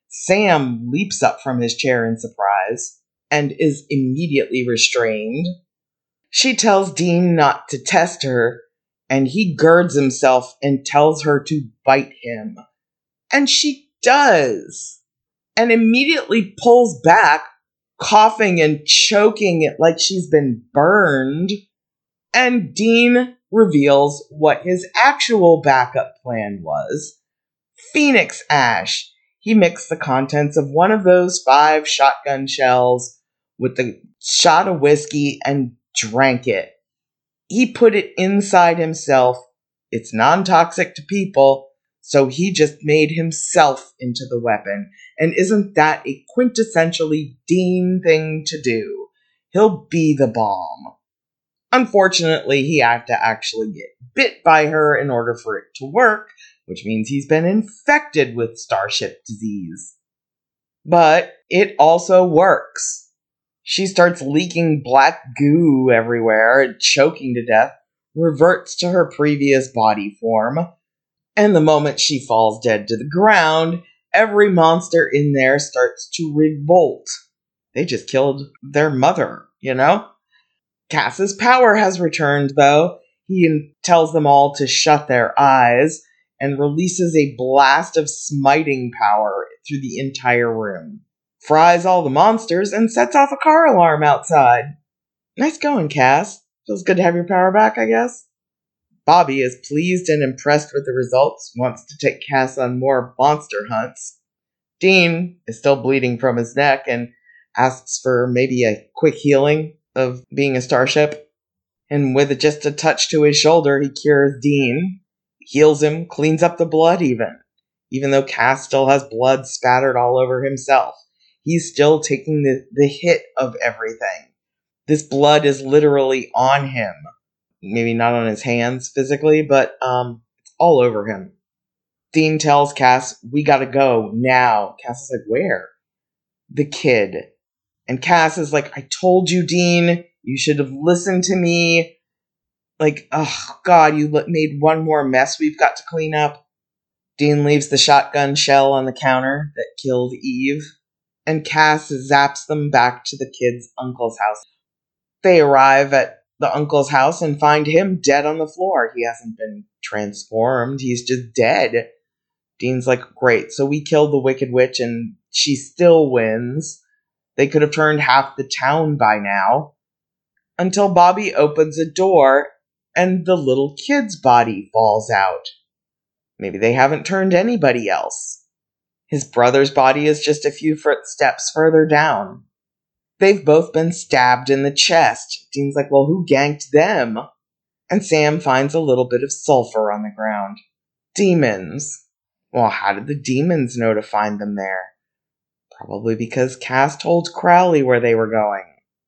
Sam leaps up from his chair in surprise and is immediately restrained. She tells Dean not to test her, and he girds himself and tells her to bite him. And she does, and immediately pulls back, coughing and choking it like she's been burned. And Dean reveals what his actual backup plan was. Phoenix Ash. He mixed the contents of one of those five shotgun shells with the shot of whiskey and drank it. He put it inside himself. It's non-toxic to people, so he just made himself into the weapon. And isn't that a quintessentially Dean thing to do? He'll be the bomb. Unfortunately, he had to actually get bit by her in order for it to work, which means he's been infected with Starship disease. But it also works. She starts leaking black goo everywhere and choking to death, reverts to her previous body form, and the moment she falls dead to the ground, every monster in there starts to revolt. They just killed their mother, you know? Cass's power has returned, though. He tells them all to shut their eyes and releases a blast of smiting power through the entire room. Fries all the monsters and sets off a car alarm outside. Nice going, Cass. Feels good to have your power back, I guess. Bobby is pleased and impressed with the results, wants to take Cass on more monster hunts. Dean is still bleeding from his neck and asks for maybe a quick healing of being a starship. And with just a touch to his shoulder, he cures Dean, heals him, cleans up the blood even. Even though Cass still has blood spattered all over himself, he's still taking the, the hit of everything. This blood is literally on him. Maybe not on his hands physically, but um, it's all over him. Dean tells Cass, we gotta go now. Cass is like, where? The kid. And Cass is like, I told you, Dean, you should have listened to me. Like, oh god, you made one more mess we've got to clean up. Dean leaves the shotgun shell on the counter that killed Eve, and Cass zaps them back to the kid's uncle's house. They arrive at the uncle's house and find him dead on the floor. He hasn't been transformed, he's just dead. Dean's like, great, so we killed the Wicked Witch and she still wins. They could have turned half the town by now. Until Bobby opens a door and the little kid's body falls out. Maybe they haven't turned anybody else. His brother's body is just a few steps further down. They've both been stabbed in the chest. Dean's like, well, who ganked them? And Sam finds a little bit of sulfur on the ground. Demons. Well, how did the demons know to find them there? Probably because Cass told Crowley where they were going.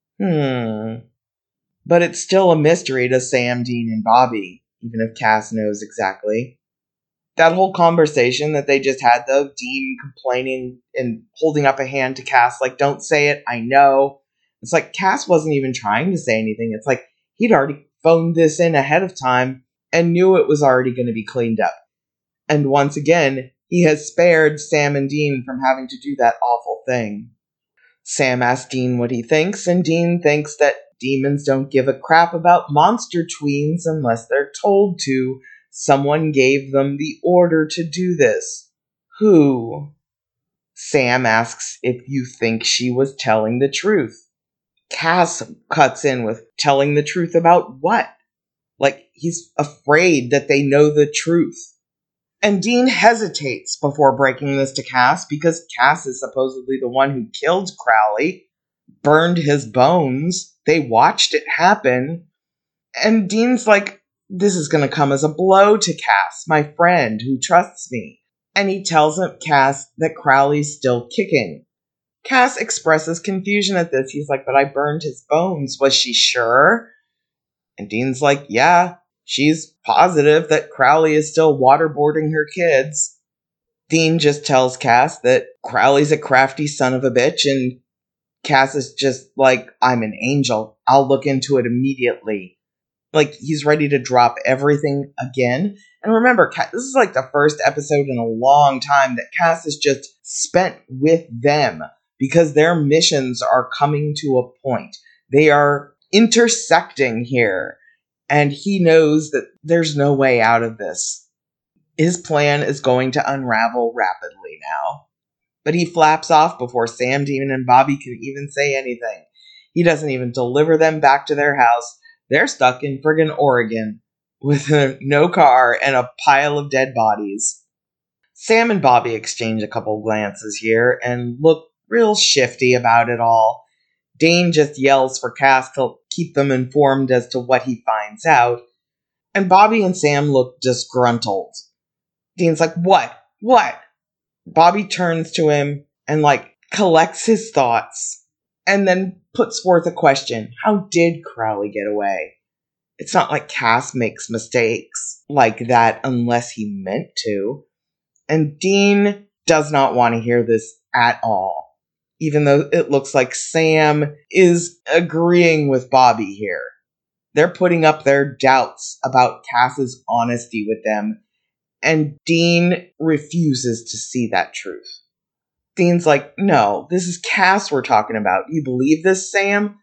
Hmm. But it's still a mystery to Sam, Dean, and Bobby, even if Cass knows exactly. That whole conversation that they just had, though, Dean complaining and holding up a hand to Cass, like, don't say it, I know. It's like Cass wasn't even trying to say anything. It's like he'd already phoned this in ahead of time and knew it was already going to be cleaned up. And once again, he has spared Sam and Dean from having to do that awful thing. Sam asks Dean what he thinks, and Dean thinks that demons don't give a crap about monster tweens unless they're told to. Someone gave them the order to do this. Who? Sam asks if you think she was telling the truth. Cass cuts in with telling the truth about what? Like, he's afraid that they know the truth. And Dean hesitates before breaking this to Cass because Cass is supposedly the one who killed Crowley, burned his bones. They watched it happen. And Dean's like, this is going to come as a blow to Cass, my friend who trusts me. And he tells him, Cass, that Crowley's still kicking. Cass expresses confusion at this. He's like, but I burned his bones. Was she sure? And Dean's like, yeah, she's positive that Crowley is still waterboarding her kids. Dean just tells Cass that Crowley's a crafty son of a bitch, and Cass is just like, I'm an angel. I'll look into it immediately. Like, he's ready to drop everything again. And remember, Cass, this is like the first episode in a long time that Cass is just spent with them because their missions are coming to a point. They are intersecting here, and he knows that there's no way out of this. His plan is going to unravel rapidly now. But he flaps off before Sam, Demon, and Bobby can even say anything. He doesn't even deliver them back to their house. They're stuck in friggin' Oregon with uh, no car and a pile of dead bodies. Sam and Bobby exchange a couple glances here and look real shifty about it all. Dane just yells for Cass to keep them informed as to what he finds out. And Bobby and Sam look disgruntled. Dean's like, what? What? Bobby turns to him and, like, collects his thoughts and then puts forth a question. How did Crowley get away? It's not like Cass makes mistakes like that unless he meant to. And Dean does not want to hear this at all, even though it looks like Sam is agreeing with Bobby here. They're putting up their doubts about Cass's honesty with them, and Dean refuses to see that truth. Dean's like, no, this is Cass we're talking about. Do you believe this, Sam?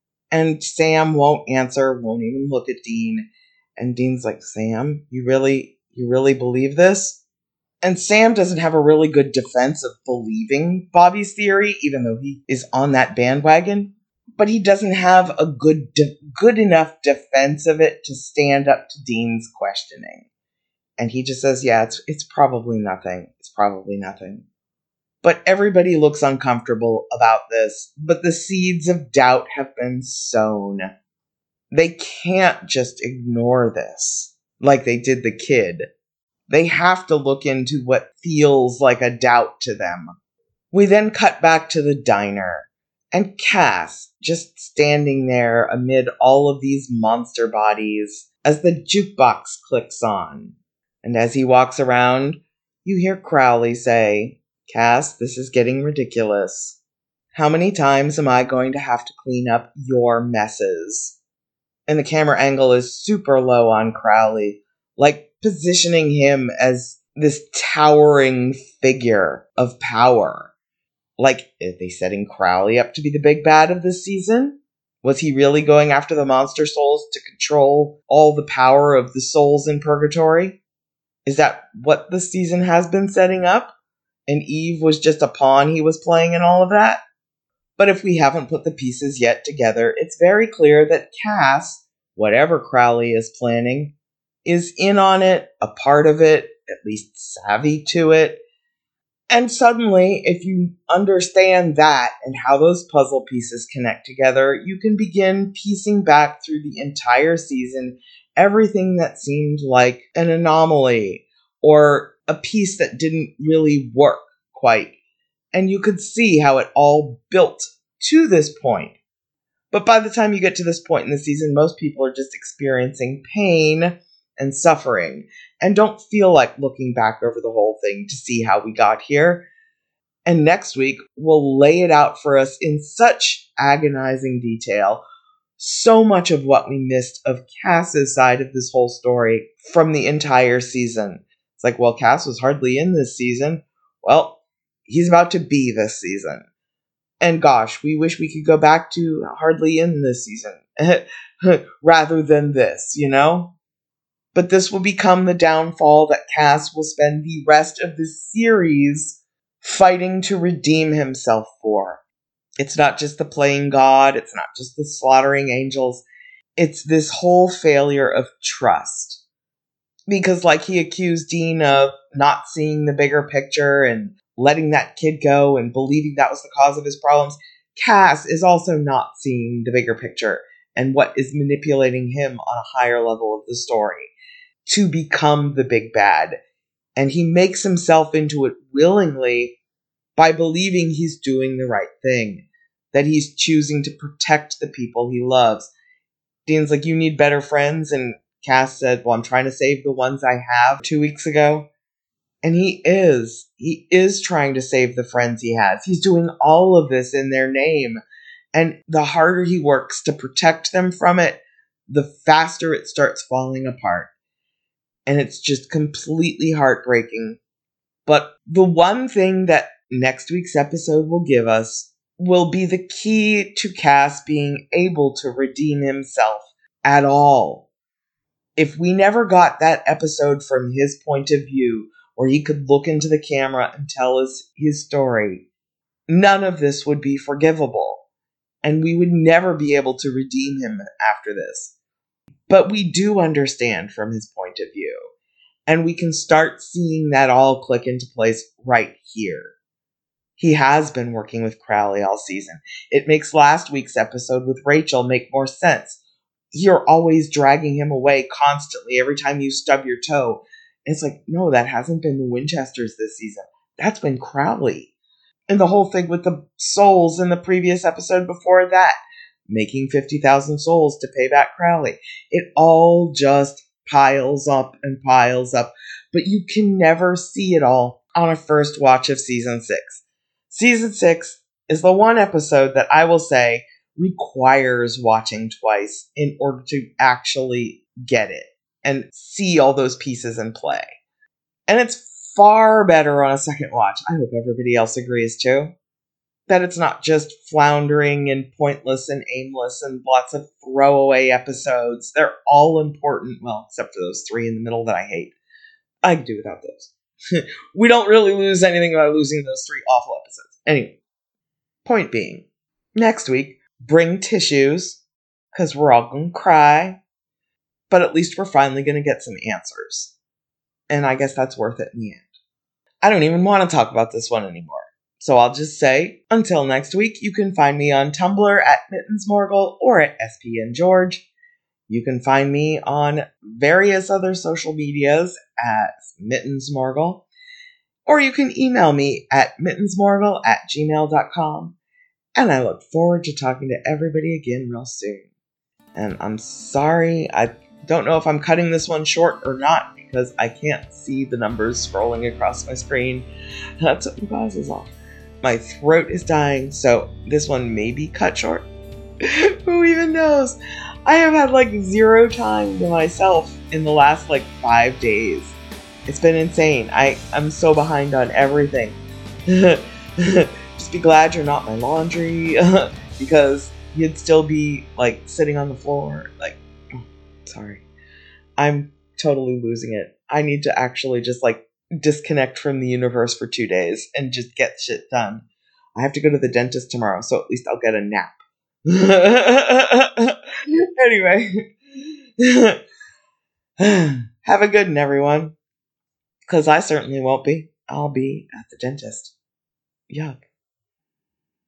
And Sam won't answer, won't even look at Dean. And Dean's like, Sam, you really, you really believe this? And Sam doesn't have a really good defense of believing Bobby's theory, even though he is on that bandwagon. But he doesn't have a good, de- good enough defense of it to stand up to Dean's questioning. And he just says, yeah, it's it's probably nothing. It's probably nothing. But everybody looks uncomfortable about this. But the seeds of doubt have been sown. They can't just ignore this like they did the kid. They have to look into what feels like a doubt to them. We then cut back to the diner. And Cass just standing there amid all of these monster bodies as the jukebox clicks on. And as he walks around, you hear Crowley say, Cass, this is getting ridiculous. How many times am I going to have to clean up your messes? And the camera angle is super low on Crowley, like positioning him as this towering figure of power. Like, are they setting Crowley up to be the big bad of this season? Was he really going after the monster souls to control all the power of the souls in purgatory? Is that what the season has been setting up? And Eve was just a pawn he was playing in all of that? But if we haven't put the pieces yet together, it's very clear that Cass, whatever Crowley is planning, is in on it, a part of it, at least savvy to it. And suddenly, if you understand that and how those puzzle pieces connect together, you can begin piecing back through the entire season everything that seemed like an anomaly or a piece that didn't really work quite. And you could see how it all built to this point. But by the time you get to this point in the season, most people are just experiencing pain and suffering and don't feel like looking back over the whole thing to see how we got here. And next week, we'll lay it out for us in such agonizing detail, so much of what we missed of Cass's side of this whole story from the entire season. It's like, well, Cass was hardly in this season. Well, he's about to be this season. And gosh, we wish we could go back to hardly in this season rather than this, you know? But this will become the downfall that Cass will spend the rest of the series fighting to redeem himself for. It's not just the playing God, it's not just the slaughtering angels, it's this whole failure of trust. Because, like, he accused Dean of not seeing the bigger picture and letting that kid go and believing that was the cause of his problems. Cass is also not seeing the bigger picture and what is manipulating him on a higher level of the story to become the big bad. And he makes himself into it willingly by believing he's doing the right thing, that he's choosing to protect the people he loves. Dean's like, you need better friends, and Cass said, well, I'm trying to save the ones I have two weeks ago. And he is. He is trying to save the friends he has. He's doing all of this in their name. And the harder he works to protect them from it, the faster it starts falling apart. And it's just completely heartbreaking. But the one thing that next week's episode will give us will be the key to Cass being able to redeem himself at all. If we never got that episode from his point of view, where he could look into the camera and tell us his story, none of this would be forgivable. And we would never be able to redeem him after this. But we do understand from his point of view. And we can start seeing that all click into place right here. He has been working with Crowley all season. It makes last week's episode with Rachel make more sense. You're always dragging him away constantly every time you stub your toe. It's like, no, that hasn't been the Winchesters this season. That's been Crowley. And the whole thing with the souls in the previous episode before that, making fifty thousand souls to pay back Crowley. It all just piles up and piles up. But you can never see it all on a first watch of season six. Season six is the one episode that I will say requires watching twice in order to actually get it and see all those pieces in play. And it's far better on a second watch. I hope everybody else agrees too. That it's not just floundering and pointless and aimless and lots of throwaway episodes. They're all important. Well, except for those three in the middle that I hate. I could do without those. We don't really lose anything by losing those three awful episodes. Anyway, point being, next week, bring tissues, because we're all going to cry, but at least we're finally going to get some answers. And I guess that's worth it in the end. I don't even want to talk about this one anymore. So I'll just say, until next week, you can find me on Tumblr at Mittensmorgul or at S P N George. You can find me on various other social medias at Mittensmorgul. Or you can email me at mittensmorgul at gmail dot com. And I look forward to talking to everybody again real soon. And I'm sorry, I don't know if I'm cutting this one short or not, because I can't see the numbers scrolling across my screen. I took my glasses off. My throat is dying, so this one may be cut short. Who even knows? I have had like zero time to myself in the last like five days. It's been insane. I, I'm so behind on everything. Just be glad you're not my laundry, because you'd still be like sitting on the floor. Like, oh, sorry. I'm totally losing it. I need to actually just like disconnect from the universe for two days and just get shit done. I have to go to the dentist tomorrow, so at least I'll get a nap. Anyway. Have a good one, everyone. Because I certainly won't be. I'll be at the dentist. Yuck.